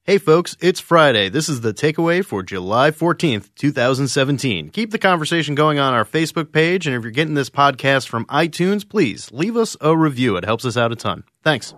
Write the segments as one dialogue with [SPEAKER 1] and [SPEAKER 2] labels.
[SPEAKER 1] Hey folks, it's Friday. This is the takeaway for July 14th, 2017. Keep the conversation going on our Facebook page, and if you're getting this podcast from iTunes, please leave us a review. It helps us out a ton. Thanks.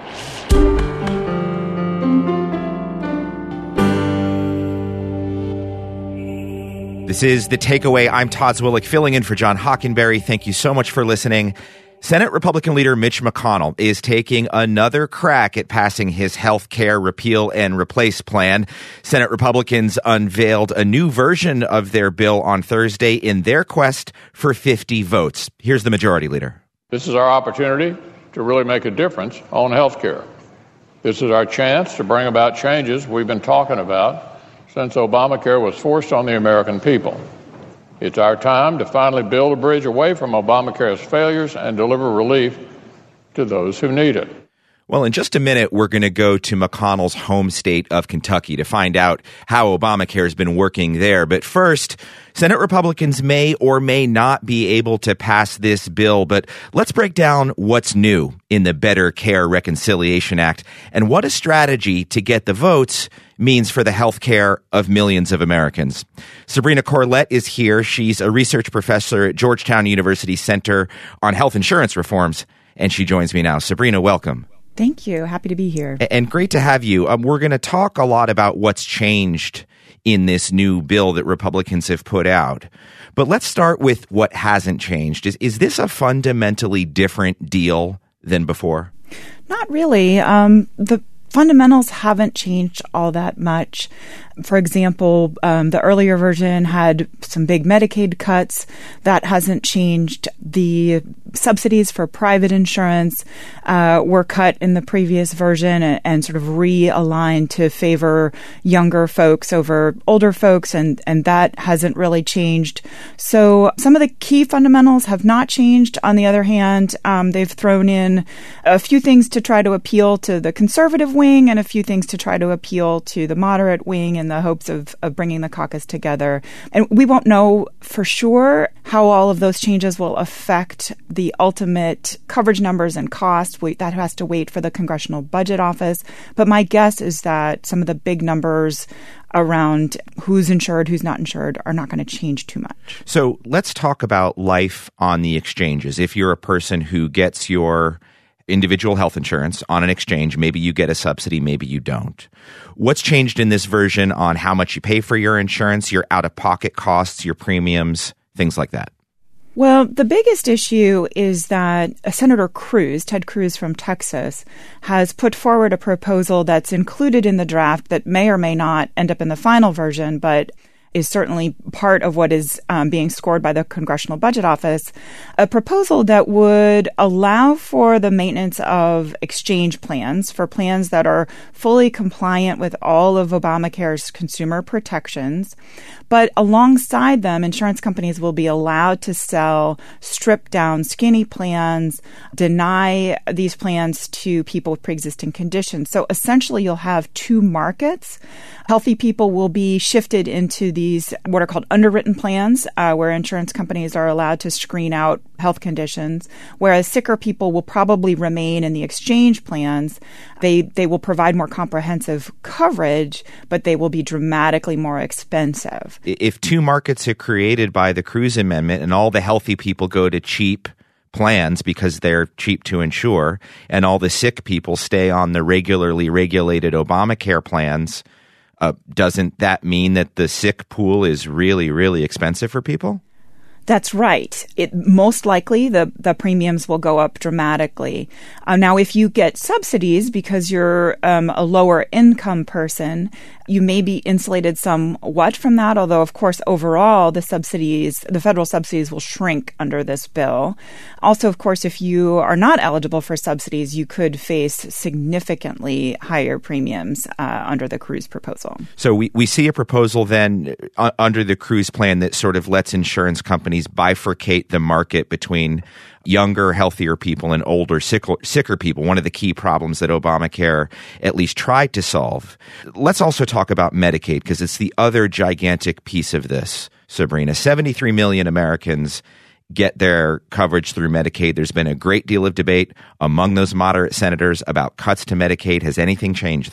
[SPEAKER 2] This is The Takeaway. I'm Todd Zwillich, filling in for John Hockenberry. Thank you so much for listening. Senate Republican leader Mitch McConnell is taking another crack at passing his health care repeal and replace plan. Senate Republicans unveiled a new version of their bill on Thursday in their quest for 50 votes. Here's the majority leader.
[SPEAKER 3] This is our opportunity to really make a difference on health care. This is our chance to bring about changes we've been talking about since Obamacare was forced on the American people. It's our time to finally build a bridge away from Obamacare's failures and deliver relief to those who need it.
[SPEAKER 2] Well, in just a minute, we're going to go to McConnell's home state of Kentucky to find out how Obamacare has been working there. But first, Senate Republicans may or may not be able to pass this bill. But let's break down what's new in the Better Care Reconciliation Act and what a strategy to get the votes means for the health care of millions of Americans. Sabrina Corlett is here. She's a research professor at Georgetown University Center on Health Insurance Reforms, and she joins me now. Sabrina, welcome.
[SPEAKER 4] Thank you. Happy to be here.
[SPEAKER 2] And great to have you. We're going to talk a lot about what's changed in this new bill that Republicans have put out. But let's start with what hasn't changed. Is this a fundamentally different deal than before?
[SPEAKER 4] Not really. The fundamentals haven't changed all that much. For example, the earlier version had some big Medicaid cuts. That hasn't changed. The subsidies for private insurance were cut in the previous version and sort of realigned to favor younger folks over older folks, and that hasn't really changed. So some of the key fundamentals have not changed. On the other hand, they've thrown in a few things to try to appeal to the conservative wing and a few things to try to appeal to the moderate wing in the hopes of bringing the caucus together. And we won't know for sure how all of those changes will affect the ultimate coverage numbers and costs. That has to wait for the Congressional Budget Office. But my guess is that some of the big numbers around who's insured, who's not insured are not going to change too much.
[SPEAKER 2] So let's talk about life on the exchanges. If you're a person who gets your individual health insurance on an exchange, maybe you get a subsidy, maybe you don't. What's changed in this version on how much you pay for your insurance, your out-of-pocket costs, your premiums, things like that?
[SPEAKER 4] Well, the biggest issue is that Senator Cruz, Ted Cruz from Texas, has put forward a proposal that's included in the draft that may or may not end up in the final version, but is certainly part of what is being scored by the Congressional Budget Office, a proposal that would allow for the maintenance of exchange plans, for plans that are fully compliant with all of Obamacare's consumer protections. But alongside them, insurance companies will be allowed to sell stripped-down skinny plans, deny these plans to people with pre-existing conditions. So essentially, you'll have two markets. Healthy people will be shifted into these what are called underwritten plans, where insurance companies are allowed to screen out health conditions, whereas sicker people will probably remain in the exchange plans. They will provide more comprehensive coverage, but they will be dramatically more expensive.
[SPEAKER 2] If two markets are created by the Cruz Amendment and all the healthy people go to cheap plans because they're cheap to insure, and all the sick people stay on the regularly regulated Obamacare plans, doesn't that mean that the sick pool is really, really expensive for people?
[SPEAKER 4] That's right. Most likely, the premiums will go up dramatically. Now, if you get subsidies because you're a lower income person, you may be insulated somewhat from that, although, of course, overall, the federal subsidies will shrink under this bill. Also, of course, if you are not eligible for subsidies, you could face significantly higher premiums under the Cruz proposal.
[SPEAKER 2] So we see a proposal then under the Cruz plan that sort of lets insurance companies bifurcate the market between younger, healthier people and older, sicker people, one of the key problems that Obamacare at least tried to solve. Let's also talk about Medicaid, because it's the other gigantic piece of this, Sabrina. 73 million Americans get their coverage through Medicaid. There's been a great deal of debate among those moderate senators about cuts to Medicaid. Has anything changed there?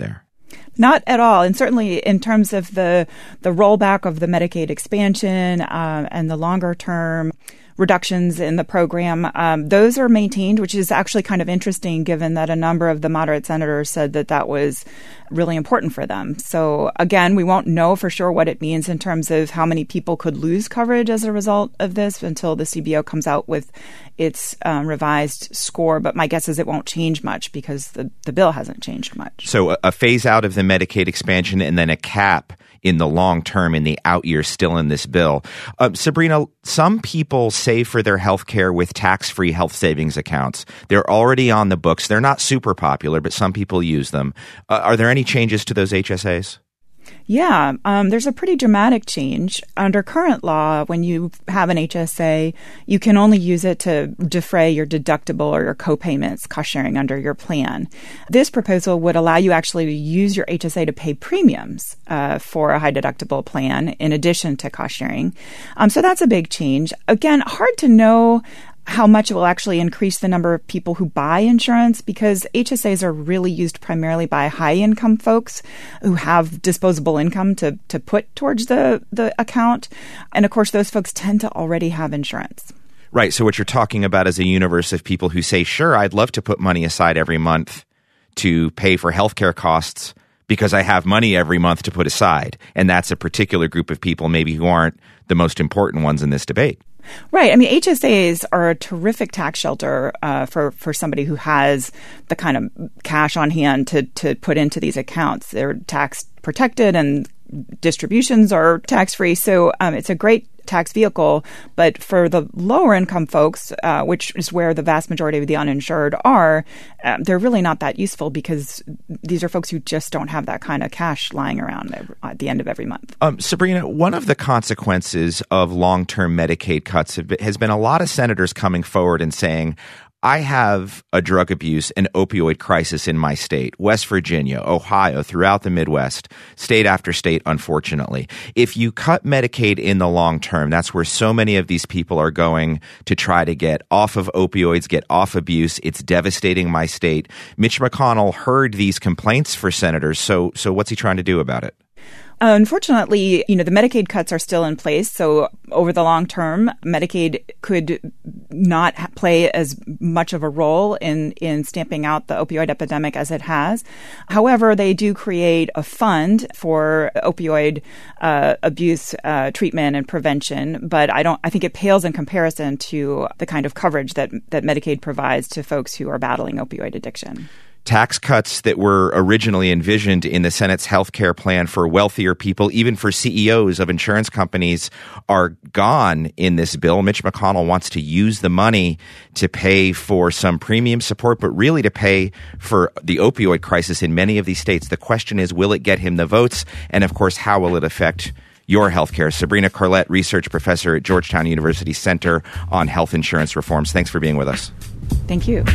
[SPEAKER 4] Not at all. And certainly in terms of the rollback of the Medicaid expansion and the longer term reductions in the program, those are maintained, which is actually kind of interesting given that a number of the moderate senators said that that was really important for them. So again, we won't know for sure what it means in terms of how many people could lose coverage as a result of this until the CBO comes out with its revised score. But my guess is it won't change much because the bill hasn't changed much.
[SPEAKER 2] So a phase out of the Medicaid expansion and then a cap in the long term, in the out years, still in this bill. Sabrina, some people save for their health care with tax-free health savings accounts. They're already on the books. They're not super popular, but some people use them. Are there any changes to those HSAs?
[SPEAKER 4] Yeah, there's a pretty dramatic change. Under current law, when you have an HSA, you can only use it to defray your deductible or your co-payments, cost sharing under your plan. This proposal would allow you actually to use your HSA to pay premiums for a high deductible plan in addition to cost sharing. So that's a big change. Again, hard to know how much it will actually increase the number of people who buy insurance because HSAs are really used primarily by high-income folks who have disposable income to put towards the account. And, of course, those folks tend to already have insurance.
[SPEAKER 2] Right. So what you're talking about is a universe of people who say, sure, I'd love to put money aside every month to pay for healthcare costs because I have money every month to put aside. And that's a particular group of people maybe who aren't the most important ones in this debate.
[SPEAKER 4] Right. I mean, HSAs are a terrific tax shelter for somebody who has the kind of cash on hand to put into these accounts. They're tax protected and distributions are tax free. So it's a great tax vehicle. But for the lower income folks, which is where the vast majority of the uninsured are, they're really not that useful because these are folks who just don't have that kind of cash lying around at the end of every month.
[SPEAKER 2] Sabrina, one of the consequences of long-term Medicaid cuts has been a lot of senators coming forward and saying, I have a drug abuse and opioid crisis in my state, West Virginia, Ohio, throughout the Midwest, state after state, unfortunately. If you cut Medicaid in the long term, that's where so many of these people are going to try to get off of opioids, get off abuse. It's devastating my state. Mitch McConnell heard these complaints for senators. So what's he trying to do about it?
[SPEAKER 4] Unfortunately, the Medicaid cuts are still in place. So over the long term, Medicaid could not play as much of a role in stamping out the opioid epidemic as it has. However, they do create a fund for opioid abuse treatment and prevention. But I think it pales in comparison to the kind of coverage that Medicaid provides to folks who are battling opioid addiction.
[SPEAKER 2] Tax cuts that were originally envisioned in the Senate's health care plan for wealthier people, even for CEOs of insurance companies, are gone in this bill. Mitch McConnell wants to use the money to pay for some premium support, but really to pay for the opioid crisis in many of these states. The question is, will it get him the votes? And, of course, how will it affect your health care? Sabrina Corlett, research professor at Georgetown University Center on Health Insurance Reforms. Thanks for being with us.
[SPEAKER 4] Thank you.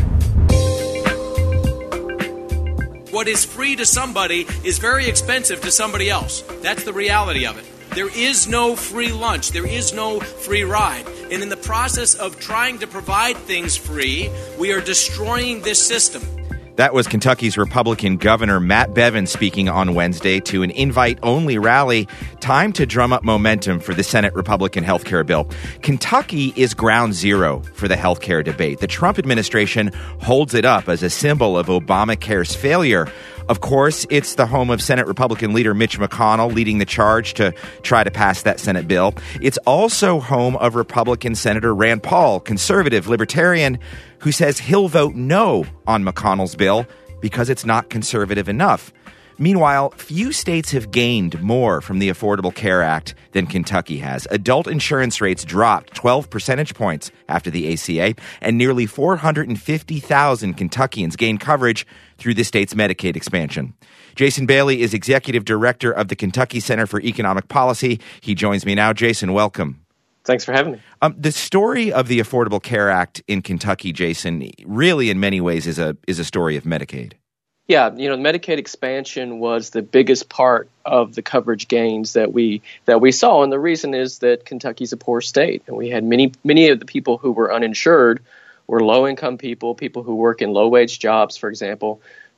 [SPEAKER 5] What is free to somebody is very expensive to somebody else. That's the reality of it. There is no free lunch. There is no free ride. And in the process of trying to provide things free, we are destroying this system.
[SPEAKER 2] That was Kentucky's Republican Governor Matt Bevin speaking on Wednesday to an invite-only rally. Time to drum up momentum for the Senate Republican health care bill. Kentucky is ground zero for the health care debate. The Trump administration holds it up as a symbol of Obamacare's failure. Of course, it's the home of Senate Republican leader Mitch McConnell leading the charge to try to pass that Senate bill. It's also home of Republican Senator Rand Paul, conservative libertarian, who says he'll vote no on McConnell's bill because it's not conservative enough. Meanwhile, few states have gained more from the Affordable Care Act than Kentucky has. Adult insurance rates dropped 12 percentage points after the ACA, and nearly 450,000 Kentuckians gained coverage through the state's Medicaid expansion. Jason Bailey is executive director of the Kentucky Center for Economic Policy. He joins me now. Jason, welcome.
[SPEAKER 6] Thanks for having me.
[SPEAKER 2] The story of the Affordable Care Act in Kentucky, Jason, really in many ways is a story of Medicaid.
[SPEAKER 6] Yeah, the Medicaid expansion was the biggest part of the coverage gains that we saw, and the reason is that Kentucky's a poor state, and we had many of the people who were uninsured were low-income people who work in low-wage jobs, for example,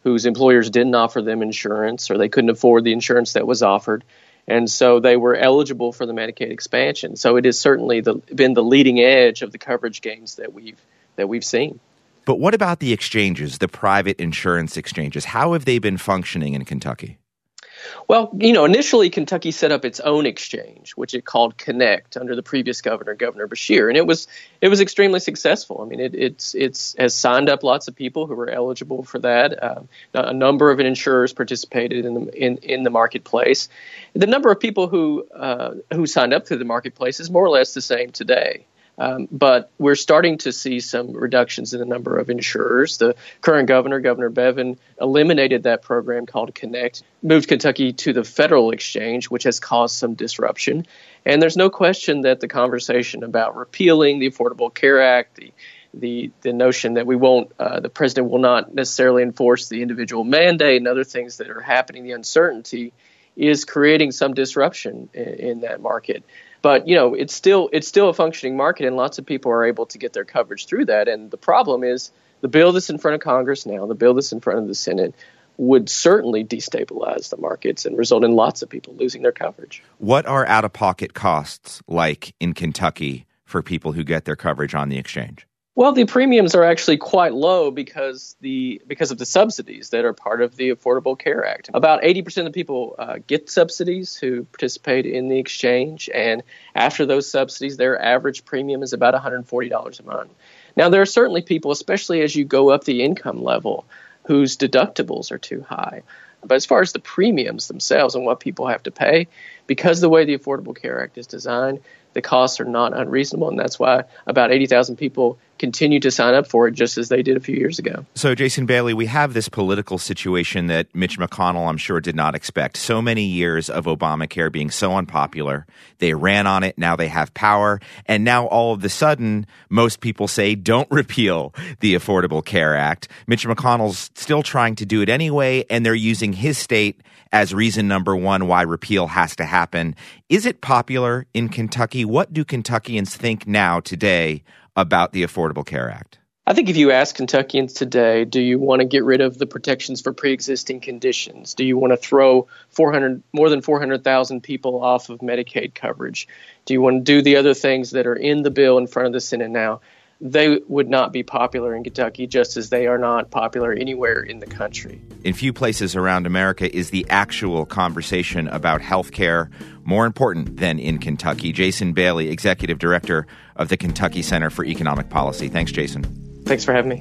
[SPEAKER 6] whose employers didn't offer them insurance, or they couldn't afford the insurance that was offered. And so they were eligible for the Medicaid expansion. So it has certainly been the leading edge of the coverage gains that we've seen.
[SPEAKER 2] But what about the exchanges, the private insurance exchanges? How have they been functioning in Kentucky?
[SPEAKER 6] Well, initially Kentucky set up its own exchange, which it called Connect under the previous governor, Governor Beshear, and it was extremely successful. I mean, it has signed up lots of people who were eligible for that. A number of insurers participated in the marketplace. The number of people who signed up through the marketplace is more or less the same today. But we're starting to see some reductions in the number of insurers. The current governor, Governor Bevin, eliminated that program called Connect, moved Kentucky to the federal exchange, which has caused some disruption. And there's no question that the conversation about repealing the Affordable Care Act, the notion that the president will not necessarily enforce the individual mandate and other things that are happening, the uncertainty is creating some disruption in that market. But, it's still a functioning market, and lots of people are able to get their coverage through that. And the problem is the bill that's in front of Congress now, the bill that's in front of the Senate, would certainly destabilize the markets and result in lots of people losing their coverage.
[SPEAKER 2] What are out-of-pocket costs like in Kentucky for people who get their coverage on the exchange?
[SPEAKER 6] Well, the premiums are actually quite low because of the subsidies that are part of the Affordable Care Act. About 80% of the people get subsidies who participate in the exchange, and after those subsidies, their average premium is about $140 a month. Now, there are certainly people, especially as you go up the income level, whose deductibles are too high. But as far as the premiums themselves and what people have to pay, because the way the Affordable Care Act is designed, the costs are not unreasonable, and that's why about 80,000 people continue to sign up for it just as they did a few years ago.
[SPEAKER 2] So, Jason Bailey, we have this political situation that Mitch McConnell, I'm sure, did not expect. So many years of Obamacare being so unpopular. They ran on it. Now they have power. And now all of a sudden, most people say don't repeal the Affordable Care Act. Mitch McConnell's still trying to do it anyway, and they're using his state as reason number one why repeal has to happen. Is it popular in Kentucky? What do Kentuckians think now, today, about the Affordable Care Act?
[SPEAKER 6] I think if you ask Kentuckians today, do you want to get rid of the protections for pre-existing conditions? Do you want to throw more than 400,000 people off of Medicaid coverage? Do you want to do the other things that are in the bill in front of the Senate now? They would not be popular in Kentucky, just as they are not popular anywhere in the country.
[SPEAKER 2] In few places around America is the actual conversation about health care more important than in Kentucky. Jason Bailey, Executive Director of the Kentucky Center for Economic Policy. Thanks, Jason.
[SPEAKER 6] Thanks for having me.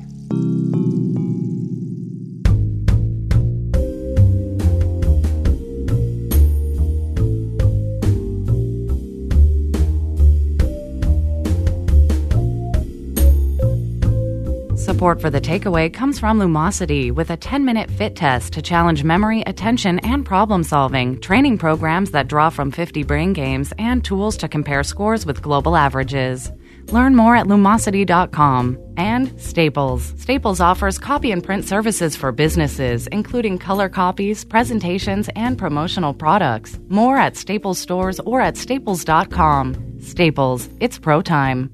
[SPEAKER 7] Support for The Takeaway comes from Lumosity, with a 10-minute fit test to challenge memory, attention, and problem-solving, training programs that draw from 50 brain games, and tools to compare scores with global averages. Learn more at Lumosity.com. And Staples. Staples offers copy and print services for businesses, including color copies, presentations, and promotional products. More at Staples stores or at Staples.com. Staples. It's pro time.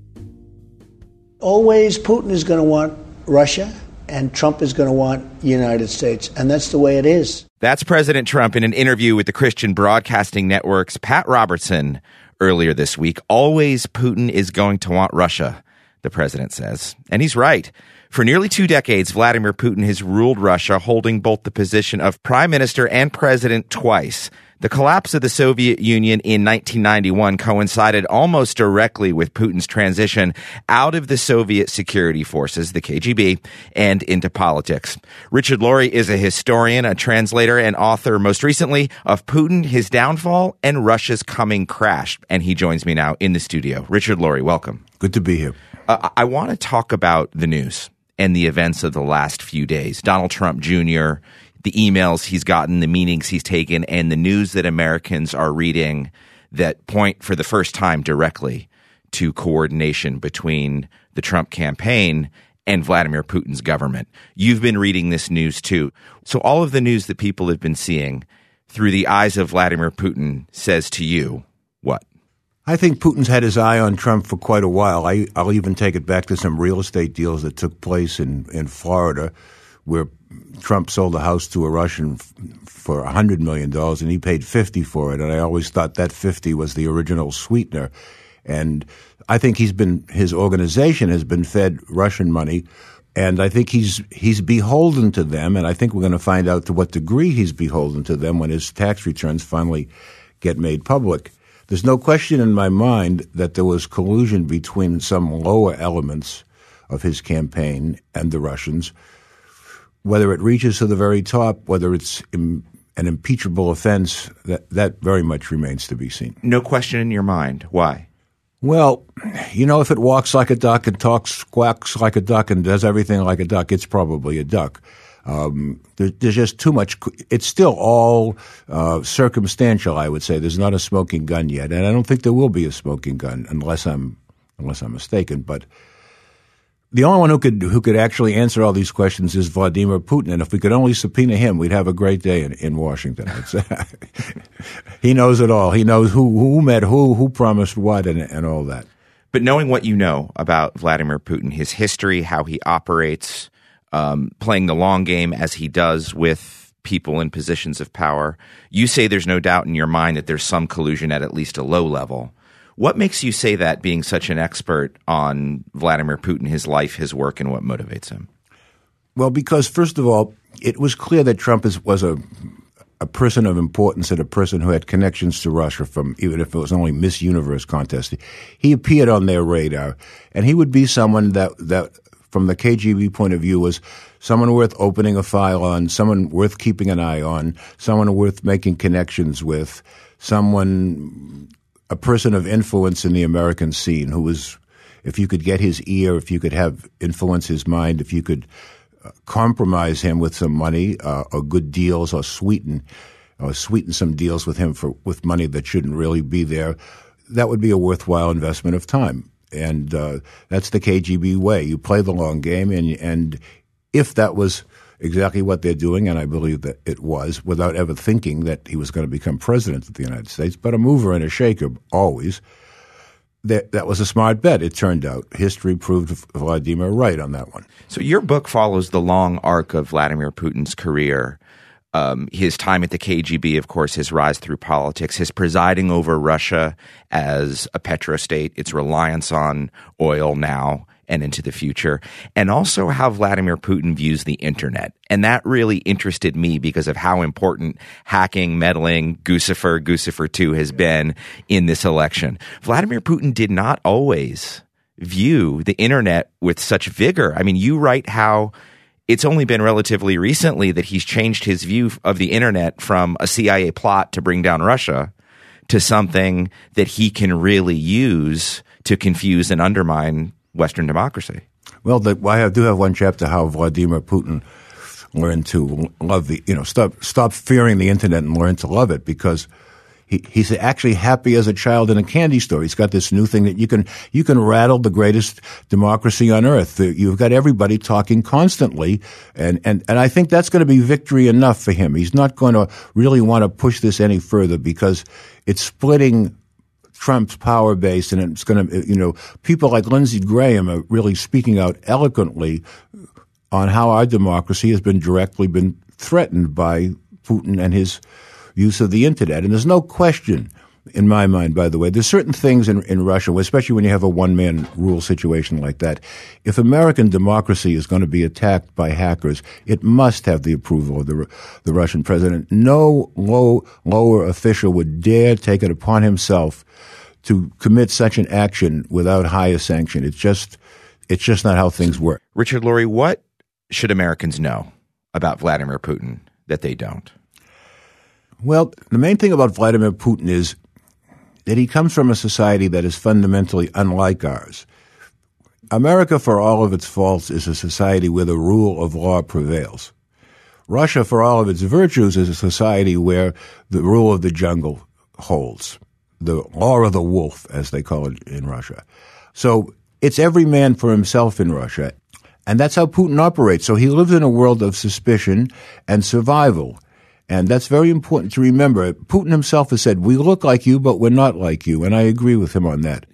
[SPEAKER 8] Always Putin is going to want Russia and Trump is going to want the United States. And that's the way it is.
[SPEAKER 2] That's President Trump in an interview with the Christian Broadcasting Network's Pat Robertson earlier this week. Always Putin is going to want Russia, the president says. And he's right. For nearly 2 decades, Vladimir Putin has ruled Russia, holding both the position of prime minister and president twice. The collapse of the Soviet Union in 1991 coincided almost directly with Putin's transition out of the Soviet security forces, the KGB, and into politics. Richard Laurie is a historian, a translator, and author, most recently, of Putin, His Downfall, and Russia's Coming Crash. And he joins me now in the studio. Richard Laurie, welcome.
[SPEAKER 9] Good to be here.
[SPEAKER 2] I want to talk about the news and the events of the last few days. Donald Trump Jr., the emails he's gotten, the meetings he's taken, and the news that Americans are reading that point for the first time directly to coordination between the Trump campaign and Vladimir Putin's government. You've been reading this news too. So all of the news that people have been seeing through the eyes of Vladimir Putin says to you what?
[SPEAKER 9] I think Putin's had his eye on Trump for quite a while. I'll even take it back to some real estate deals that took place in Florida, where Trump sold a house to a Russian for $100 million, and he paid $50 for it. And I always thought that $50 was the original sweetener. And I think his organization has been fed Russian money, and I think he's beholden to them. And I think we're going to find out to what degree he's beholden to them when his tax returns finally get made public. There's no question in my mind that there was collusion between some lower elements of his campaign and the Russians. Whether it reaches to the very top, whether it's an impeachable offense, that very much remains to be seen.
[SPEAKER 2] No question in your mind. Why?
[SPEAKER 9] Well, if it walks like a duck and quacks like a duck and does everything like a duck, it's probably a duck. There's just too much. It's still all circumstantial, I would say. There's not a smoking gun yet, and I don't think there will be a smoking gun unless I'm mistaken. But the only one who could actually answer all these questions is Vladimir Putin, and if we could only subpoena him, we'd have a great day in Washington. He knows it all. He knows who met who promised what, and all that.
[SPEAKER 2] But knowing what you know about Vladimir Putin, his history, how he operates, playing the long game as he does with people in positions of power, you say there's no doubt in your mind that there's some collusion at least a low level. What makes you say that, being such an expert on Vladimir Putin, his life, his work, and what motivates him?
[SPEAKER 9] Well, because first of all, it was clear that Trump was a person of importance and a person who had connections to Russia from, even if it was only Miss Universe contest. He appeared on their radar, and he would be someone that from the KGB point of view was someone worth opening a file on, someone worth keeping an eye on, someone worth making connections with, a person of influence in the American scene who was, if you could get his ear, if you could influence his mind, if you could compromise him with some money or good deals or sweeten some deals with him with money that shouldn't really be there, that would be a worthwhile investment of time. And that's the KGB way. You play the long game, and if that was exactly what they're doing, and I believe that it was, without ever thinking that he was going to become president of the United States, but a mover and a shaker always, that was a smart bet, it turned out. History proved Vladimir right on that one.
[SPEAKER 2] So your book follows the long arc of Vladimir Putin's career. His time at the KGB, of course, his rise through politics, his presiding over Russia as a petrostate, its reliance on oil now and into the future, and also how Vladimir Putin views the internet. And that really interested me because of how important hacking, meddling, Guccifer 2 has been in this election. Vladimir Putin did not always view the internet with such vigor. I mean, you write how it's only been relatively recently that he's changed his view of the internet from a CIA plot to bring down Russia to something that he can really use to confuse and undermine Western democracy.
[SPEAKER 9] Well, I do have one chapter how Vladimir Putin learned to love stop fearing the internet and learn to love it, because he's actually happy as a child in a candy store. He's got this new thing that you can rattle the greatest democracy on earth. You've got everybody talking constantly, and I think that's going to be victory enough for him. He's not going to really want to push this any further because it's splitting Trump's power base, and it's going to, people like Lindsey Graham are really speaking out eloquently on how our democracy has been directly threatened by Putin and his use of the internet. And there's no question in my mind, by the way, there's certain things in Russia, especially when you have a one-man rule situation like that. If American democracy is going to be attacked by hackers, it must have the approval of the Russian president. No lower official would dare take it upon himself to commit such an action without higher sanction. It's just not how things work.
[SPEAKER 2] Richard Lurie, what should Americans know about Vladimir Putin that they don't?
[SPEAKER 9] Well, the main thing about Vladimir Putin is that he comes from a society that is fundamentally unlike ours. America, for all of its faults, is a society where the rule of law prevails. Russia, for all of its virtues, is a society where the rule of the jungle holds. The law of the wolf, as they call it in Russia. So it's every man for himself in Russia. And that's how Putin operates. So he lives in a world of suspicion and survival. And that's very important to remember. Putin himself has said, we look like you, but we're not like you. And I agree with him on that.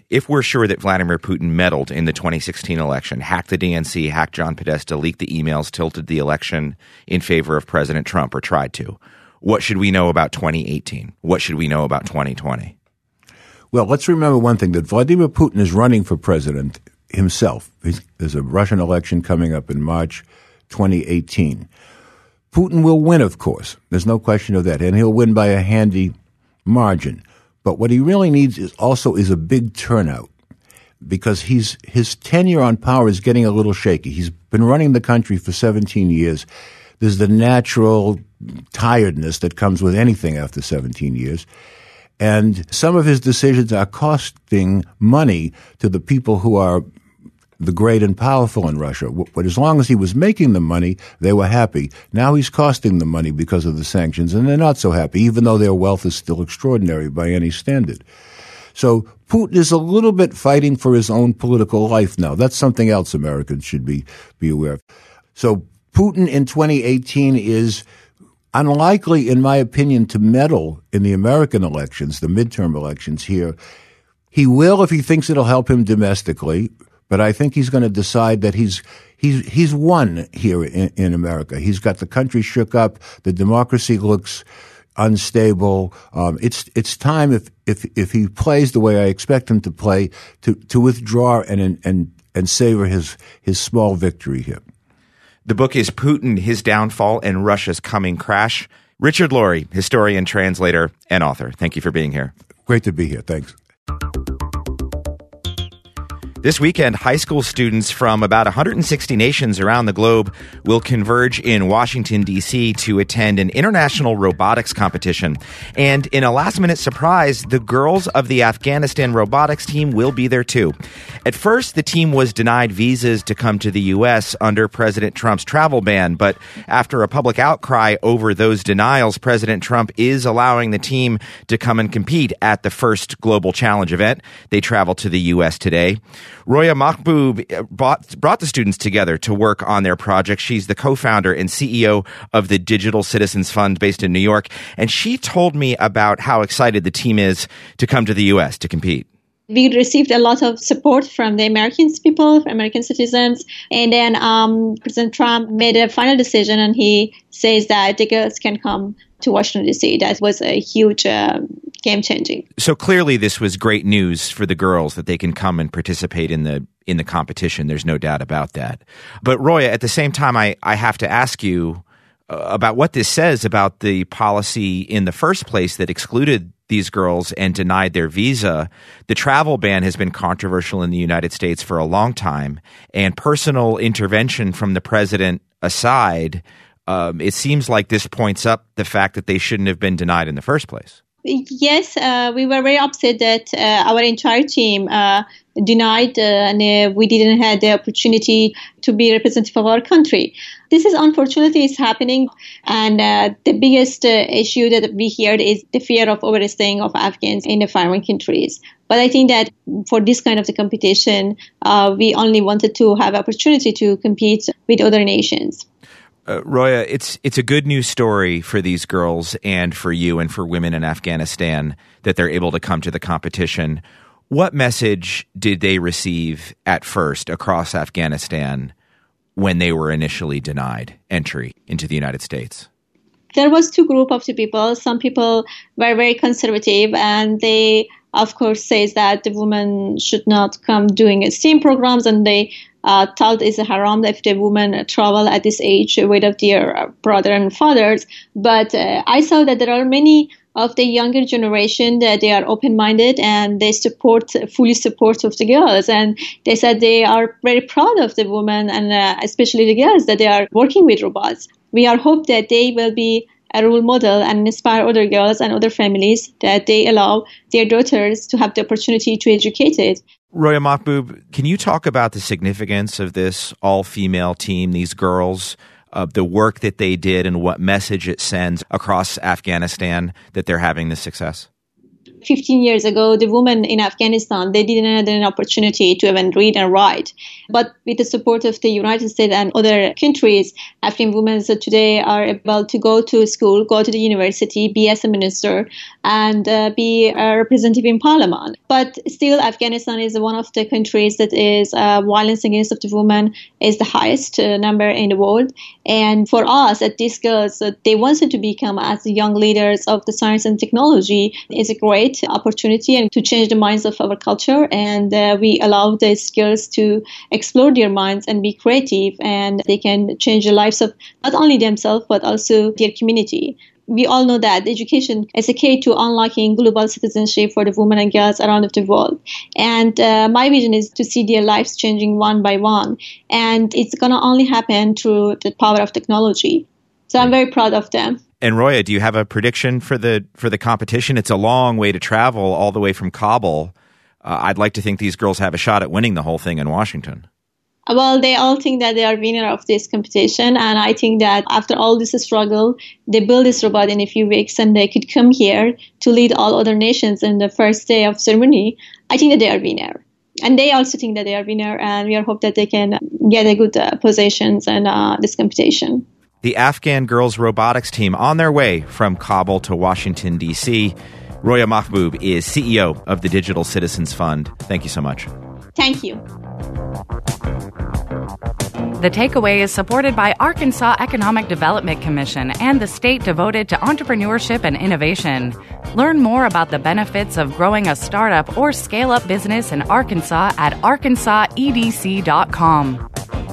[SPEAKER 2] if we're sure that Vladimir Putin meddled in the 2016 election, hacked the DNC, hacked John Podesta, leaked the emails, tilted the election in favor of President Trump, or tried to, what should we know about 2018? What should we know about 2020?
[SPEAKER 9] Well, let's remember one thing, that Vladimir Putin is running for president himself. There's a Russian election coming up in March 2018. Putin will win, of course. There's no question of that. And he'll win by a handy margin. But what he really needs is a big turnout, because his tenure on power is getting a little shaky. He's been running the country for 17 years. There's the natural tiredness that comes with anything after 17 years. And some of his decisions are costing money to the people who are the great and powerful in Russia. But as long as he was making the money, they were happy. Now he's costing them money because of the sanctions, and they're not so happy, even though their wealth is still extraordinary by any standard. So Putin is a little bit fighting for his own political life now. That's something else Americans should be aware of. So Putin in 2018 is unlikely, in my opinion, to meddle in the American elections, the midterm elections here. He will if he thinks it'll help him domestically. But I think he's going to decide that he's won here in America. He's got the country shook up. The democracy looks unstable. It's time, if he plays the way I expect him to play, to withdraw and savor his small victory here.
[SPEAKER 2] The book is Putin, His Downfall, and Russia's Coming Crash. Richard Laurie, historian, translator, and author. Thank you for being here.
[SPEAKER 9] Great to be here. Thanks.
[SPEAKER 2] This weekend, high school students from about 160 nations around the globe will converge in Washington, D.C. to attend an international robotics competition. And in a last-minute surprise, the girls of the Afghanistan robotics team will be there too. At first, the team was denied visas to come to the U.S. under President Trump's travel ban. But after a public outcry over those denials, President Trump is allowing the team to come and compete at the first Global Challenge event. They travel to the U.S. today. Roya Mahboob brought the students together to work on their project. She's the co-founder and CEO of the Digital Citizens Fund based in New York. And she told me about how excited the team is to come to the U.S. to compete.
[SPEAKER 10] We received a lot of support from the American people, American citizens. And then President Trump made a final decision, and he says that the girls can come to Washington, D.C. That was a huge game-changing.
[SPEAKER 2] So clearly this was great news for the girls that they can come and participate in the competition. There's no doubt about that. But Roya, at the same time, I have to ask you about what this says about the policy in the first place that excluded these girls and denied their visa. The travel ban has been controversial in the United States for a long time, and personal intervention from the president aside, it seems like this points up the fact that they shouldn't have been denied in the first place.
[SPEAKER 10] Yes, we were very upset that our entire team denied and we didn't have the opportunity to be representative of our country. This is unfortunately is happening, and the biggest issue that we heard is the fear of overstaying of Afghans in the foreign countries. But I think that for this kind of the competition, we only wanted to have opportunity to compete with other nations.
[SPEAKER 2] Roya, it's a good news story for these girls and for you and for women in Afghanistan that they're able to come to the competition. What message did they receive at first across Afghanistan when they were initially denied entry into the United States?
[SPEAKER 10] There was two groups of the people. Some people were very conservative, and they, of course, says that the woman should not come doing STEAM programs, and they thought it's a haram if the women travel at this age with their brother and fathers. But I saw that there are many of the younger generation that they are open-minded and they fully support of the girls. And they said they are very proud of the women and especially the girls that they are working with robots. We are hope that they will be a role model and inspire other girls and other families that they allow their daughters to have the opportunity to educate it.
[SPEAKER 2] Roya Mahboob, can you talk about the significance of this all-female team, these girls, the work that they did and what message it sends across Afghanistan that they're having this success?
[SPEAKER 10] 15 years ago, the women in Afghanistan, they didn't have an opportunity to even read and write. But with the support of the United States and other countries, Afghan women today are able to go to school, go to the university, be as a minister, and be a representative in parliament. But still, Afghanistan is one of the countries that is violence against the women is the highest number in the world. And for us, at these girls, they wanted to become as young leaders of the science and technology. It's a great opportunity and to change the minds of our culture. And we allow these girls to explore their minds and be creative, and they can change the lives of not only themselves, but also their community. We all know that education is a key to unlocking global citizenship for the women and girls around the world. And my vision is to see their lives changing one by one. And it's going to only happen through the power of technology. So I'm very proud of them.
[SPEAKER 2] And Roya, do you have a prediction for the competition? It's a long way to travel all the way from Kabul. I'd like to think these girls have a shot at winning the whole thing in Washington.
[SPEAKER 10] Well, they all think that they are winner of this competition. And I think that after all this struggle, they build this robot in a few weeks and they could come here to lead all other nations in the first day of ceremony. I think that they are winner. And they also think that they are winner. And we hope that they can get a good positions in this competition.
[SPEAKER 2] The Afghan girls robotics team on their way from Kabul to Washington, D.C. Roya Mahboob is CEO of the Digital Citizens Fund. Thank you so much.
[SPEAKER 10] Thank you.
[SPEAKER 7] The Takeaway is supported by Arkansas Economic Development Commission and the state devoted to entrepreneurship and innovation. Learn more about the benefits of growing a startup or scale-up business in Arkansas at arkansasedc.com.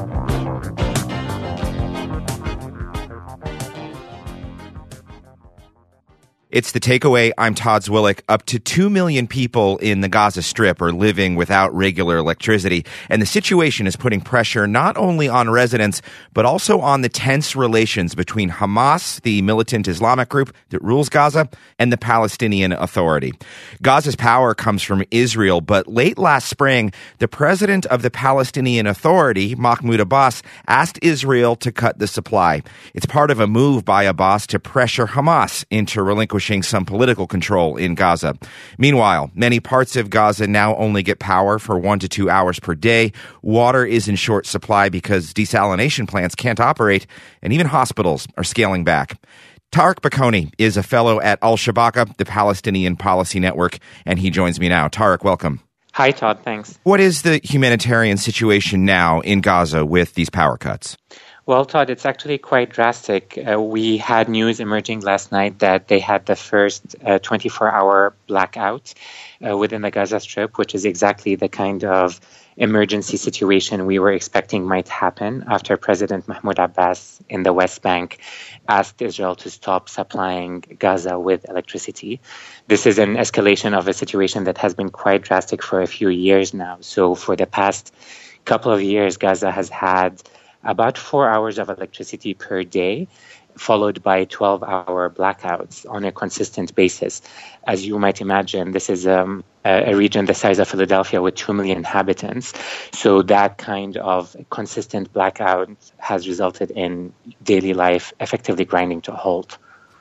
[SPEAKER 2] It's The Takeaway. I'm Todd Zwillich. Up to 2 million people in the Gaza Strip are living without regular electricity, and the situation is putting pressure not only on residents, but also on the tense relations between Hamas, the militant Islamic group that rules Gaza, and the Palestinian Authority. Gaza's power comes from Israel, but late last spring, the president of the Palestinian Authority, Mahmoud Abbas, asked Israel to cut the supply. It's part of a move by Abbas to pressure Hamas into relinquishing some political control in Gaza. Meanwhile, many parts of Gaza now only get power for 1 to 2 hours per day. Water is in short supply because desalination plants can't operate, and even hospitals are scaling back. Tarek Bakoni is a fellow at Al-Shabaka, the Palestinian Policy Network, and he joins me now. Tarek, welcome.
[SPEAKER 11] Hi, Todd. Thanks.
[SPEAKER 2] What is the humanitarian situation now in Gaza with these power cuts?
[SPEAKER 11] Well, Todd, it's actually quite drastic. We had news emerging last night that they had the first 24-hour blackout within the Gaza Strip, which is exactly the kind of emergency situation we were expecting might happen after President Mahmoud Abbas in the West Bank asked Israel to stop supplying Gaza with electricity. This is an escalation of a situation that has been quite drastic for a few years now. So for the past couple of years, Gaza has had about 4 hours of electricity per day, followed by 12-hour blackouts on a consistent basis. As you might imagine, this is a region the size of Philadelphia with 2 million inhabitants. So that kind of consistent blackout has resulted in daily life effectively grinding to a halt.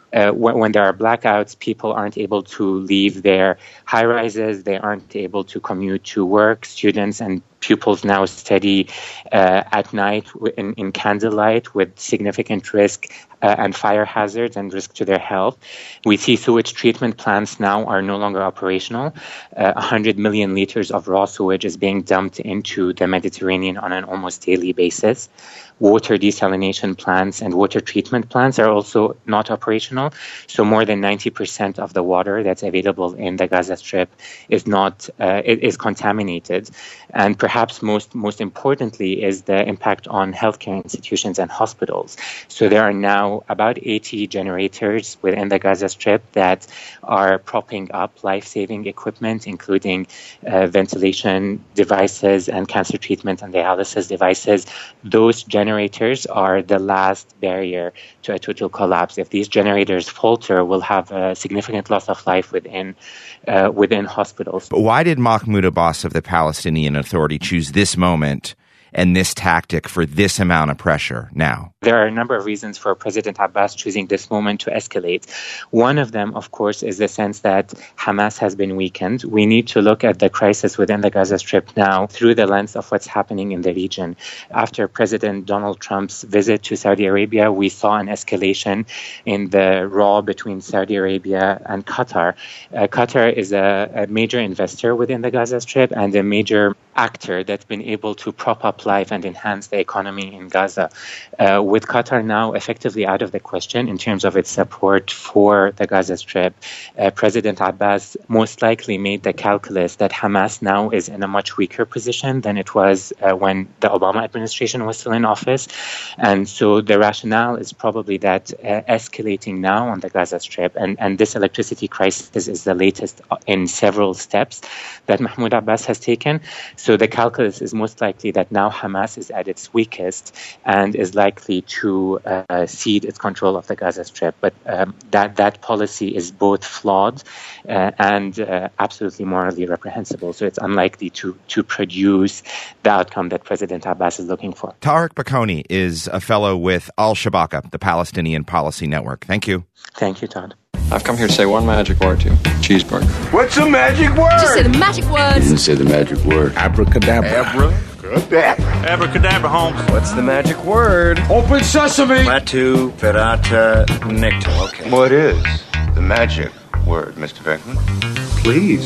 [SPEAKER 11] When there are blackouts, people aren't able to leave their high-rises. They aren't able to commute to work. Students and pupils now study at night in candlelight with significant risk and fire hazards and risk to their health. We see sewage treatment plants now are no longer operational. 100 million liters of raw sewage is being dumped into the Mediterranean on an almost daily basis. Water desalination plants and water treatment plants are also not operational. So more than 90% of the water that's available in the Gaza Strip is is contaminated. And perhaps most importantly is the impact on healthcare institutions and hospitals. So there are now about 80 generators within the Gaza Strip that are propping up life-saving equipment, including ventilation devices and cancer treatment and dialysis devices. Those generators are the last barrier to a total collapse. If these generators falter, we'll have a significant loss of life within hospitals.
[SPEAKER 2] But why did Mahmoud Abbas of the Palestinian Authority choose this moment and this tactic for this amount of pressure now?
[SPEAKER 11] There are a number of reasons for President Abbas choosing this moment to escalate. One of them, of course, is the sense that Hamas has been weakened. We need to look at the crisis within the Gaza Strip now through the lens of what's happening in the region. After President Donald Trump's visit to Saudi Arabia, we saw an escalation in the row between Saudi Arabia and Qatar. Qatar is a major investor within the Gaza Strip and a major actor that's been able to prop up life and enhance the economy in Gaza. With Qatar now effectively out of the question in terms of its support for the Gaza Strip, President Abbas most likely made the calculus that Hamas now is in a much weaker position than it was when the Obama administration was still in office. And so the rationale is probably that escalating now on the Gaza Strip, and this electricity crisis is the latest in several steps that Mahmoud Abbas has taken. So the calculus is most likely that now Hamas is at its weakest and is likely to cede its control of the Gaza Strip. But that policy is both flawed and absolutely morally reprehensible. So it's unlikely to produce the outcome that President Abbas is looking for.
[SPEAKER 2] Tariq Bakoni is a fellow with Al-Shabaka, the Palestinian Policy Network. Thank you.
[SPEAKER 11] Thank you, Todd.
[SPEAKER 12] I've come here to say one magic word to you. Cheeseburger.
[SPEAKER 13] What's the magic word?
[SPEAKER 14] Just say the magic word.
[SPEAKER 13] You didn't say the magic word. Abracadabra. Abracadabra.
[SPEAKER 15] Abracadabra, Holmes.
[SPEAKER 13] What's the magic word?
[SPEAKER 15] Open sesame.
[SPEAKER 13] Latu, Verata, Nicta. Okay. What is the magic word, Mr. Beckman?
[SPEAKER 15] Please.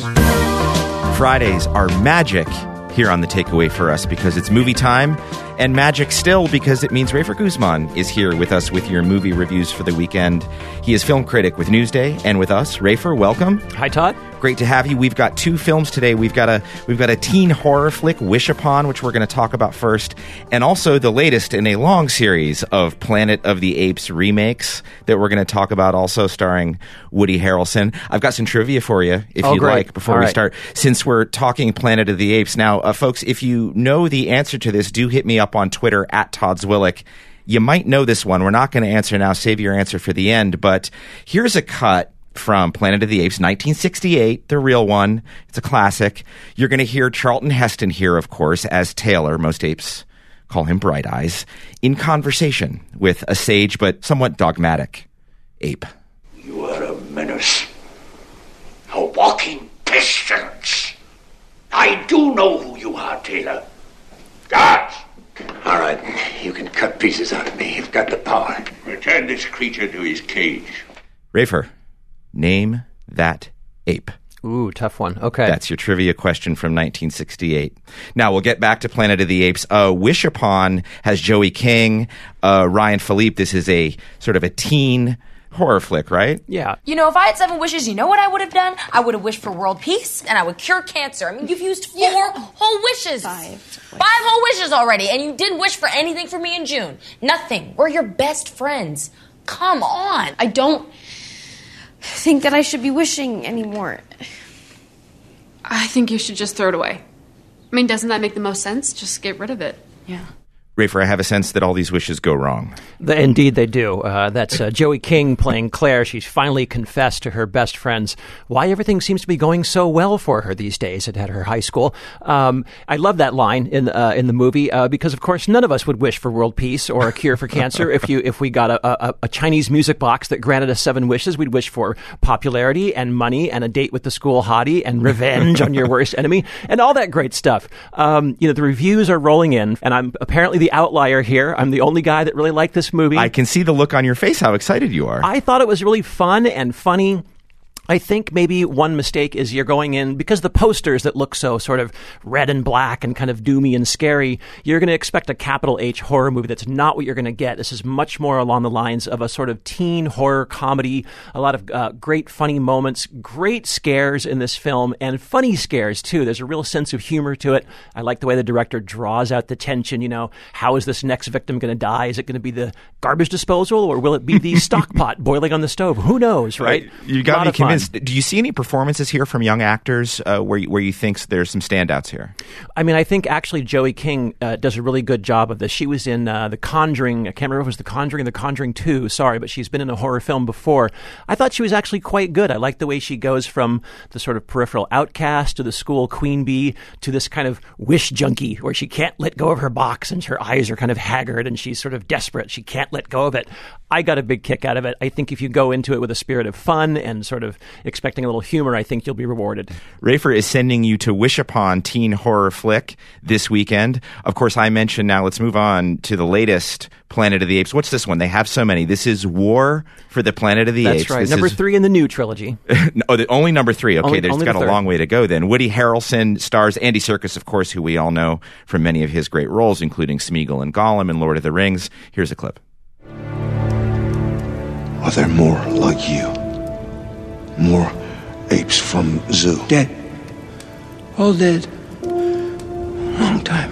[SPEAKER 2] Fridays are magic here on The Takeaway for us because it's movie time, and magic still because it means Rafer Guzman is here with us with your movie reviews for the weekend. He is film critic with Newsday and with us. Rafer, welcome.
[SPEAKER 16] Hi, Todd.
[SPEAKER 2] Great to have you. We've got two films today. We've got a teen horror flick, Wish Upon, which we're going to talk about first, and also the latest in a long series of Planet of the Apes remakes that we're going to talk about, also starring Woody Harrelson. I've got some trivia for you, if you'd like, before we start, since we're talking Planet of the Apes. Now, folks, if you know the answer to this, do hit me up on Twitter at Todd Zwillich. You might know this one. We're not going to answer now. Save your answer for the end. But here's a cut from Planet of the Apes, 1968, the real one. It's a classic. You're going to hear Charlton Heston here, of course, as Taylor. Most apes call him Bright Eyes, in conversation with a sage but somewhat dogmatic ape.
[SPEAKER 17] You are a menace, a walking pestilence. I do know who you are, Taylor. Guards! All right, you can cut pieces out of me. You've got the power. Return this creature to his cage.
[SPEAKER 2] Rafer, name that ape.
[SPEAKER 16] Ooh, tough one. Okay.
[SPEAKER 2] That's your trivia question from 1968. Now, we'll get back to Planet of the Apes. Wish Upon has Joey King, Ryan Philippe. This is a sort of a teen horror flick, right?
[SPEAKER 16] Yeah.
[SPEAKER 14] You know, if I had 7 wishes, you know what I would have done? I would have wished for world peace, and I would cure cancer. I mean, you've used 4 whole wishes. 5 whole wishes already, and you didn't wish for anything for me in June. Nothing. We're your best friends. Come on.
[SPEAKER 18] I don't think that I should be wishing anymore.
[SPEAKER 19] I think you should just throw it away. I mean, doesn't that make the most sense? Just get rid of it.
[SPEAKER 14] Yeah.
[SPEAKER 2] Rafer, I have a sense that all these wishes go wrong.
[SPEAKER 16] Indeed, they do. That's Joey King playing Claire. She's finally confessed to her best friends why everything seems to be going so well for her these days at her high school. I love that line in the movie because, of course, none of us would wish for world peace or a cure for cancer. If we got a Chinese music box that granted us 7 wishes, we'd wish for popularity and money and a date with the school hottie and revenge on your worst enemy and all that great stuff. The reviews are rolling in, and I'm apparently the outlier here. I'm the only guy that really liked this movie.
[SPEAKER 2] I can see the look on your face, how excited you are.
[SPEAKER 16] I thought it was really fun and funny. I think maybe one mistake is you're going in, because the posters that look so sort of red and black and kind of doomy and scary, you're going to expect a capital H horror movie. That's not what you're going to get. This is much more along the lines of a sort of teen horror comedy, a lot of great funny moments, great scares in this film, and funny scares too. There's a real sense of humor to it. I like the way the director draws out the tension. You know, how is this next victim going to die? Is it going to be the garbage disposal, or will it be the stock pot boiling on the stove? Who knows, right?
[SPEAKER 2] You got me convinced. Do you see any performances here from young actors where you think there's some standouts here?
[SPEAKER 16] I mean, I think actually Joey King does a really good job of this. She was in The Conjuring. I can't remember if it was The Conjuring or The Conjuring 2. Sorry, but she's been in a horror film before. I thought she was actually quite good. I like the way she goes from the sort of peripheral outcast to the school queen bee to this kind of wish junkie where she can't let go of her box and her eyes are kind of haggard and she's sort of desperate. She can't let go of it. I got a big kick out of it. I think if you go into it with a spirit of fun and sort of expecting a little humor, I think you'll be rewarded.
[SPEAKER 2] Rafer is sending you to Wish Upon teen horror flick this weekend. Of course, I mentioned now, let's move on to the latest Planet of the Apes. What's this one? They have so many. This is War for the Planet of the Apes.
[SPEAKER 16] That's right. Number 3 in the new trilogy.
[SPEAKER 2] Only number 3. Okay, there's got a
[SPEAKER 16] third.
[SPEAKER 2] long way to go then. Woody Harrelson stars Andy Serkis, of course, who we all know from many of his great roles, including Smeagol and Gollum and Lord of the Rings. Here's a clip.
[SPEAKER 20] Are there more like you? More apes from zoo?
[SPEAKER 8] Dead. All dead. Long time.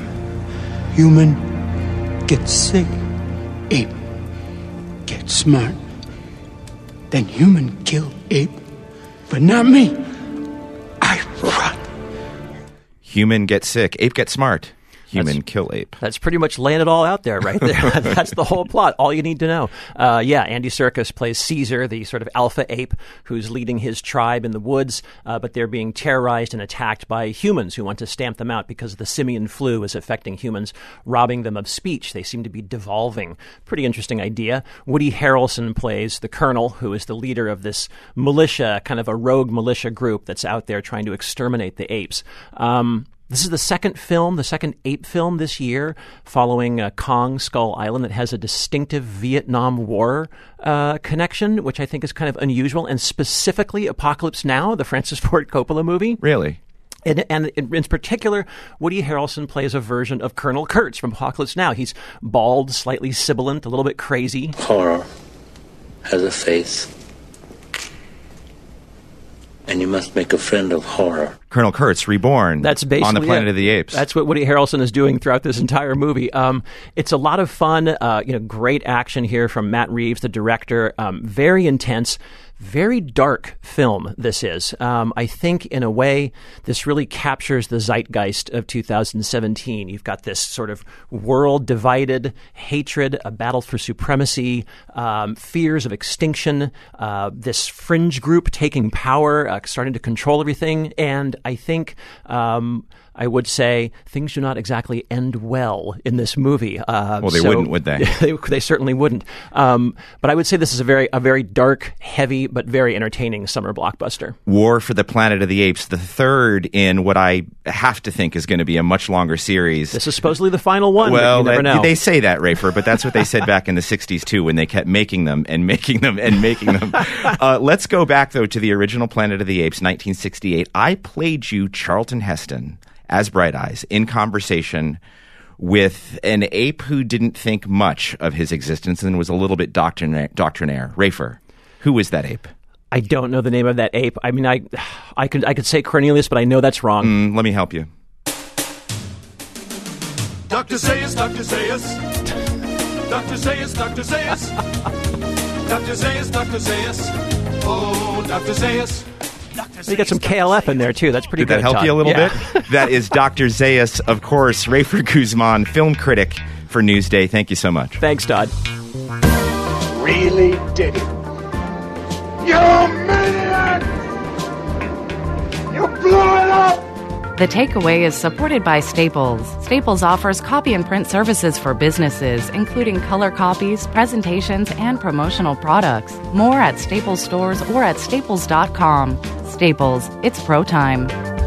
[SPEAKER 8] Human gets sick. Ape gets smart. Then human kill ape. But not me. I run.
[SPEAKER 2] Human gets sick. Ape gets smart. Human kill ape.
[SPEAKER 16] That's pretty much laying it all out there right there. That's the whole plot. All you need to know. Andy Serkis plays Caesar, the sort of alpha ape who's leading his tribe in the woods, but they're being terrorized and attacked by humans who want to stamp them out because the simian flu is affecting humans, robbing them of speech. They seem to be devolving. Pretty interesting idea. Woody Harrelson plays the Colonel, who is the leader of this militia, kind of a rogue militia group that's out there trying to exterminate the apes. This is the second ape film this year, following Kong Skull Island, that has a distinctive Vietnam War connection, which I think is kind of unusual, and specifically Apocalypse Now, the Francis Ford Coppola movie.
[SPEAKER 2] Really?
[SPEAKER 16] And in particular, Woody Harrelson plays a version of Colonel Kurtz from Apocalypse Now. He's bald, slightly sibilant, a little bit crazy.
[SPEAKER 21] Horror has a face. And you must make a friend of horror.
[SPEAKER 2] Colonel Kurtz, reborn
[SPEAKER 16] that's basically
[SPEAKER 2] on the Planet of the Apes.
[SPEAKER 16] That's what Woody Harrelson is doing throughout this entire movie. It's a lot of fun. Great action here from Matt Reeves, the director. Very intense. Very dark film, this is. I think, in a way, this really captures the zeitgeist of 2017. You've got this sort of world-divided hatred, a battle for supremacy, fears of extinction, this fringe group taking power, starting to control everything. And I think I would say things do not exactly end well in this movie.
[SPEAKER 2] Well, they wouldn't, would they?
[SPEAKER 16] They certainly wouldn't. But I would say this is a very dark, heavy, but very entertaining summer blockbuster.
[SPEAKER 2] War for the Planet of the Apes, the third in what I have to think is going to be a much longer series.
[SPEAKER 16] This is supposedly the final one.
[SPEAKER 2] Well,
[SPEAKER 16] you never know.
[SPEAKER 2] They say that, Rafer, but that's what they said back in the 60s, too, when they kept making them and making them and making them. Let's go back, though, to the original Planet of the Apes, 1968. I played you Charlton Heston as Bright Eyes in conversation with an ape who didn't think much of his existence and was a little bit doctrinaire. Rafer, who was that ape?
[SPEAKER 16] I don't know the name of that ape. I mean, I could say Cornelius, but I know that's wrong.
[SPEAKER 2] Let me help you.
[SPEAKER 22] Dr. Zayas, Dr. Zayas. Dr. Zayas, Dr. Zayas. Dr. Zayas, Dr. Zayas. Oh, Dr. Zayas.
[SPEAKER 16] You got some KLF in there, too. That's pretty good.
[SPEAKER 2] Did that help
[SPEAKER 16] Todd.
[SPEAKER 2] you a little bit? That is Dr. Zayas, of course, Rafer Guzman, film critic for Newsday. Thank you so much.
[SPEAKER 16] Thanks, Todd.
[SPEAKER 17] Really did it. You maniac! You blew it up!
[SPEAKER 7] The Takeaway is supported by Staples. Staples offers copy and print services for businesses, including color copies, presentations, and promotional products. More at Staples stores or at staples.com. Staples, it's pro time.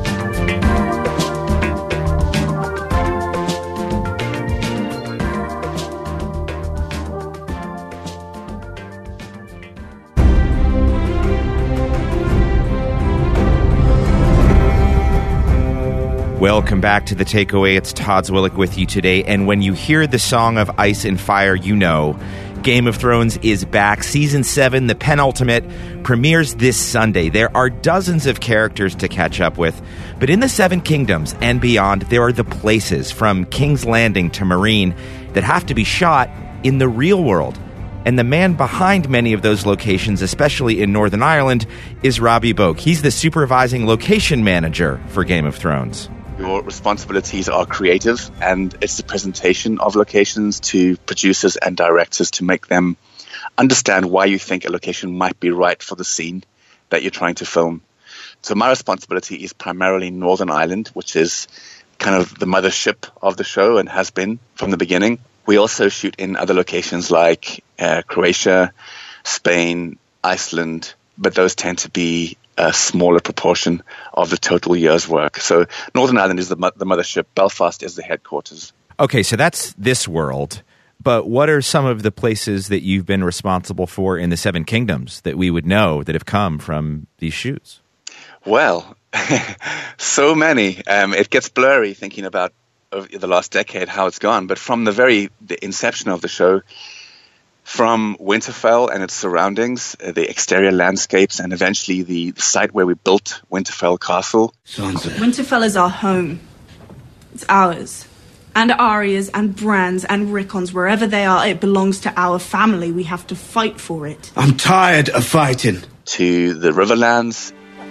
[SPEAKER 2] Welcome back to The Takeaway. It's Todd Zwillich with you today. And when you hear the song of Ice and Fire, you know Game of Thrones is back. Season 7, the penultimate, premieres this Sunday. There are dozens of characters to catch up with. But in the Seven Kingdoms and beyond, there are the places, from King's Landing to Meereen, that have to be shot in the real world. And the man behind many of those locations, especially in Northern Ireland, is Robbie Boak. He's the supervising location manager for Game of Thrones.
[SPEAKER 1] Your responsibilities are creative, and it's the presentation of locations to producers and directors to make them understand why you think a location might be right for the scene that you're trying to film. So my responsibility is primarily Northern Ireland, which is kind of the mothership of the show and has been from the beginning. We also shoot in other locations like Croatia, Spain, Iceland, but those tend to be a smaller proportion of the total year's work. So Northern Ireland is the mothership. Belfast is the headquarters.
[SPEAKER 2] Okay, so that's this world. But what are some of the places that you've been responsible for in the Seven Kingdoms that we would know that have come from these shoots?
[SPEAKER 1] Well, so many. It gets blurry thinking about the last decade, how it's gone. But from the inception of the show, from Winterfell and its surroundings, the exterior landscapes, and eventually the site where we built Winterfell Castle.
[SPEAKER 3] Winterfell is our home. It's ours. And Arya's and Bran's and Rickon's, wherever they are, it belongs to our family. We have to fight for it.
[SPEAKER 8] I'm tired of fighting.
[SPEAKER 1] To the Riverlands.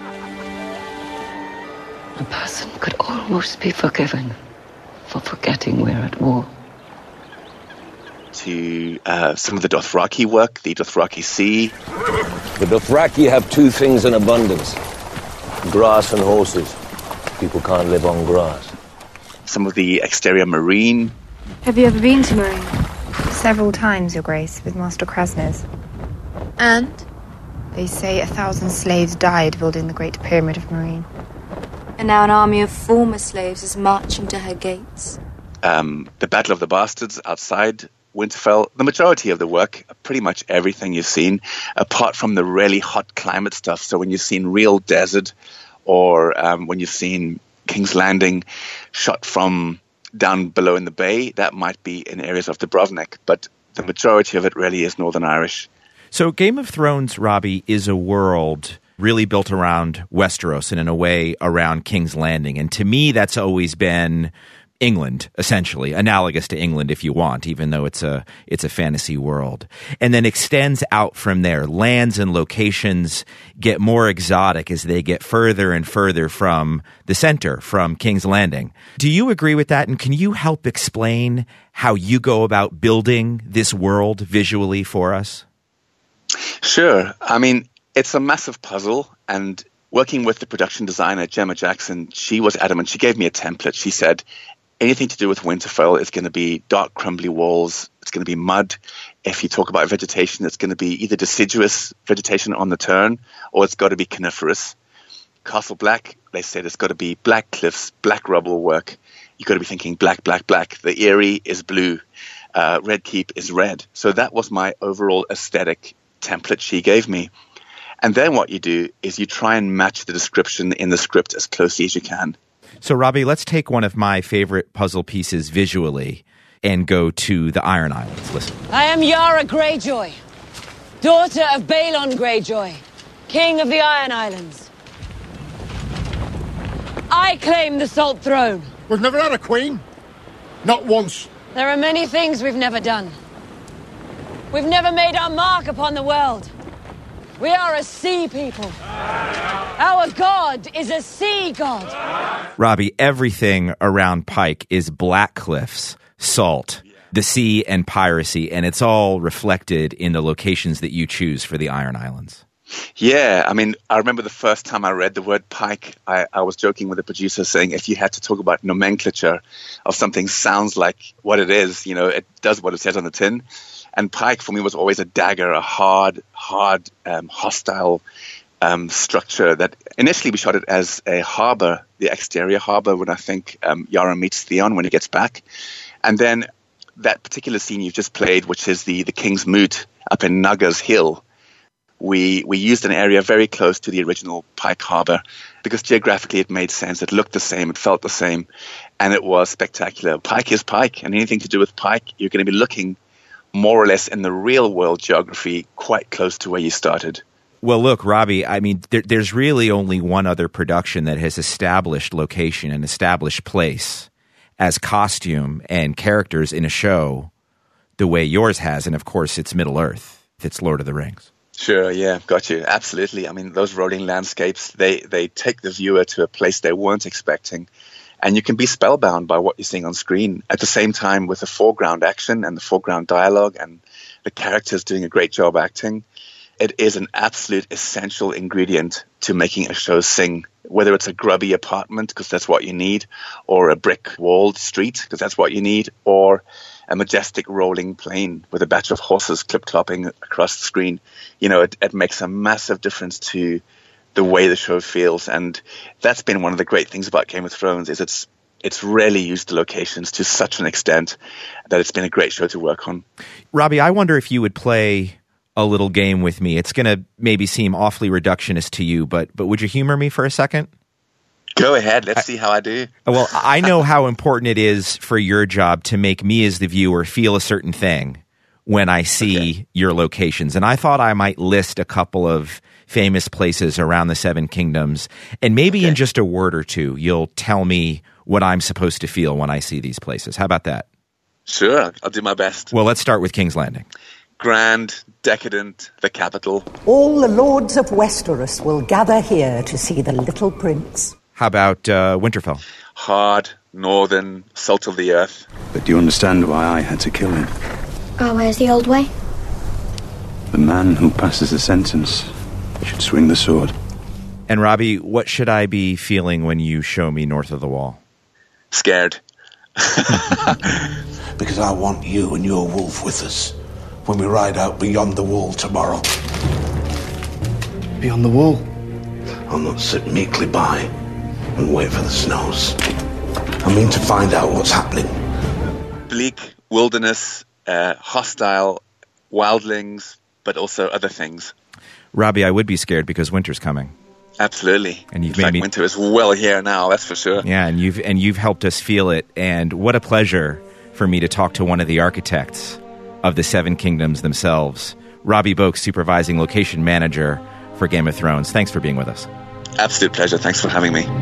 [SPEAKER 23] A person could almost be forgiven for forgetting we're at war.
[SPEAKER 1] To some of the Dothraki work, the Dothraki Sea.
[SPEAKER 24] The Dothraki have two things in abundance: grass and horses. People can't live on grass.
[SPEAKER 1] Some of the exterior marine.
[SPEAKER 25] Have you ever been to Marine? Several times, Your Grace, with Master Krasnez. And? They say 1,000 slaves died building the Great Pyramid of Marine.
[SPEAKER 18] And now an army of former slaves is marching to her gates.
[SPEAKER 1] The Battle of the Bastards outside Winterfell. The majority of the work, pretty much everything you've seen, apart from the really hot climate stuff. So when you've seen real desert, or when you've seen King's Landing shot from down below in the bay, that might be in areas of Dubrovnik, but the majority of it really is Northern Irish.
[SPEAKER 2] So Game of Thrones, Robbie, is a world really built around Westeros and in a way around King's Landing. And to me, that's always been England, essentially, analogous to England if you want, even though it's a fantasy world. And then extends out from there. Lands and locations get more exotic as they get further and further from the center, from King's Landing. Do you agree with that? And can you help explain how you go about building this world visually for us?
[SPEAKER 1] Sure. I mean, it's a massive puzzle, and working with the production designer, Gemma Jackson, she was adamant. She gave me a template. She said, anything to do with Winterfell is going to be dark, crumbly walls. It's going to be mud. If you talk about vegetation, it's going to be either deciduous vegetation on the turn, or it's got to be coniferous. Castle Black, they said it's got to be black cliffs, black rubble work. You've got to be thinking black, black, black. The Eyrie is blue. Red Keep is red. So that was my overall aesthetic template she gave me. And then what you do is you try and match the description in the script as closely as you can.
[SPEAKER 2] So, Robbie, let's take one of my favorite puzzle pieces visually and go to the Iron Islands. Listen.
[SPEAKER 26] I am Yara Greyjoy, daughter of Balon Greyjoy, king of the Iron Islands. I claim the Salt Throne.
[SPEAKER 15] We've never had a queen. Not once.
[SPEAKER 26] There are many things we've never done. We've never made our mark upon the world. We are a sea people. Our god is a sea god.
[SPEAKER 2] Robbie, everything around Pike is black cliffs, salt, the sea, and piracy, and it's all reflected in the locations that you choose for the Iron Islands.
[SPEAKER 1] Yeah, I mean, I remember the first time I read the word pike, I was joking with the producer saying if you had to talk about nomenclature of something sounds like what it is, you know, it does what it says on the tin. And pike for me was always a dagger, a hard, hostile structure that initially we shot it as a harbor, the exterior harbor, when I think Yara meets Theon when he gets back. And then that particular scene you've just played, which is the King's Moot up in Nugger's Hill, we used an area very close to the original Pike Harbor because geographically it made sense. It looked the same. It felt the same. And it was spectacular. Pike is Pike. And anything to do with Pike, you're going to be looking more or less in the real world geography quite close to where you started.
[SPEAKER 2] Well, look, Robbie, I mean, there's really only one other production that has established location and established place as costume and characters in a show the way yours has. And of course, it's Middle-earth. It's Lord of the Rings.
[SPEAKER 1] Sure, yeah, got you. Absolutely. I mean, those rolling landscapes, they take the viewer to a place they weren't expecting. And you can be spellbound by what you're seeing on screen. At the same time, with the foreground action and the foreground dialogue and the characters doing a great job acting, it is an absolute essential ingredient to making a show sing. Whether it's a grubby apartment, because that's what you need, or a brick-walled street, because that's what you need, or a majestic rolling plain with a batch of horses clip-clopping across the screen. You know, it makes a massive difference to the way the show feels. And that's been one of the great things about Game of Thrones, is it's really used the locations to such an extent that it's been a great show to work on.
[SPEAKER 2] Robbie, I wonder if you would play a little game with me. It's going to maybe seem awfully reductionist to you, but would you humor me for a second?
[SPEAKER 1] Go ahead. Let's see how I do.
[SPEAKER 2] Well, I know how important it is for your job to make me as the viewer feel a certain thing when I see your locations. And I thought I might list a couple of famous places around the Seven Kingdoms. And maybe in just a word or two, you'll tell me what I'm supposed to feel when I see these places. How about that?
[SPEAKER 1] Sure. I'll do my best.
[SPEAKER 2] Well, let's start with King's Landing.
[SPEAKER 1] Grand, decadent, the capital.
[SPEAKER 4] All the lords of Westeros will gather here to see the little prince.
[SPEAKER 2] How about Winterfell?
[SPEAKER 1] Hard, northern, salt of the earth.
[SPEAKER 20] But do you understand why I had to kill him?
[SPEAKER 5] Oh, where's the old way?
[SPEAKER 20] The man who passes the sentence should swing the sword.
[SPEAKER 2] And Robbie, what should I be feeling when you show me North of the Wall?
[SPEAKER 1] Scared.
[SPEAKER 20] Because I want you and your wolf with us when we ride out beyond the wall tomorrow.
[SPEAKER 8] Beyond the wall?
[SPEAKER 20] I'll not sit meekly by and wait for the snows. I mean to find out what's happening.
[SPEAKER 1] Bleak, wilderness, hostile, wildlings, but also other things.
[SPEAKER 2] Robbie, I would be scared because winter's coming.
[SPEAKER 1] Absolutely.
[SPEAKER 2] And you've
[SPEAKER 1] made me... winter is well here now, that's for sure.
[SPEAKER 2] Yeah, and you've helped us feel it. And what a pleasure for me to talk to one of the architects of the Seven Kingdoms themselves, Robbie Boak, supervising location manager for Game of Thrones. Thanks for being with us.
[SPEAKER 1] Absolute pleasure. Thanks for having me.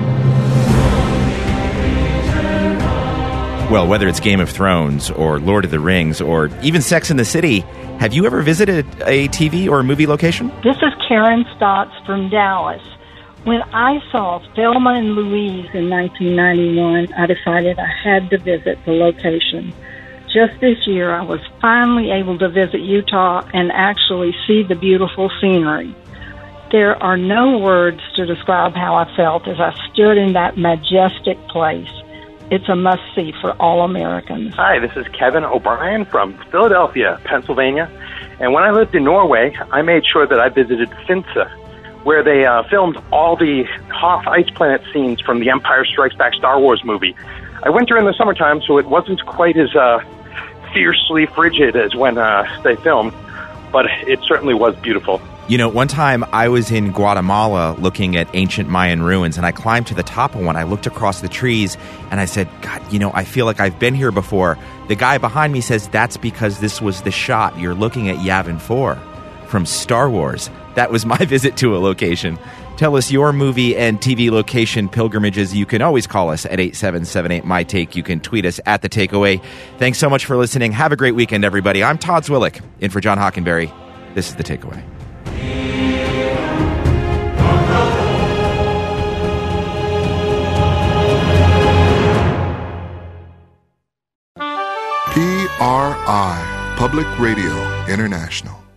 [SPEAKER 2] Well, whether it's Game of Thrones or Lord of the Rings or even Sex and the City, have you ever visited a TV or movie location?
[SPEAKER 6] This is Karen Stotts from Dallas. When I saw Thelma and Louise in 1991, I decided I had to visit the location. Just this year, I was finally able to visit Utah and actually see the beautiful scenery. There are no words to describe how I felt as I stood in that majestic place. It's a must-see for all Americans.
[SPEAKER 9] Hi, this is Kevin O'Brien from Philadelphia, Pennsylvania. And when I lived in Norway, I made sure that I visited Finse, where they filmed all the Hoth Ice Planet scenes from the Empire Strikes Back Star Wars movie. I went during the summertime, so it wasn't quite as fiercely frigid as when they filmed, but it certainly was beautiful.
[SPEAKER 2] You know, one time I was in Guatemala looking at ancient Mayan ruins, and I climbed to the top of one. I looked across the trees, and I said, God, you know, I feel like I've been here before. The guy behind me says, that's because this was the shot. You're looking at Yavin 4 from Star Wars. That was my visit to a location. Tell us your movie and TV location pilgrimages. You can always call us at 8778-MY-TAKE. You can tweet us at The Takeaway. Thanks so much for listening. Have a great weekend, everybody. I'm Todd Zwillich, in for John Hockenberry. This is The Takeaway.
[SPEAKER 10] PRI, Public Radio International.